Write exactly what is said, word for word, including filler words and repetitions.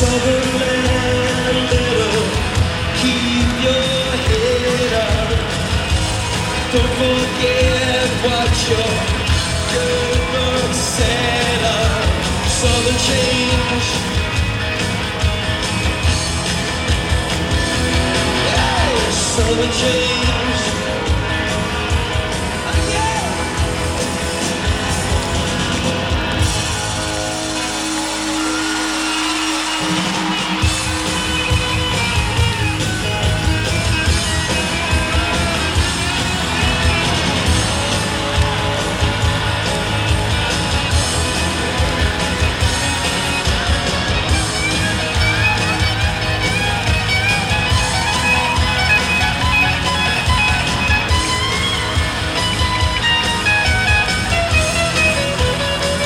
Sutherland, little, keep your head up. Don't forget what your good book said up. Southern change. Hey, Southern change.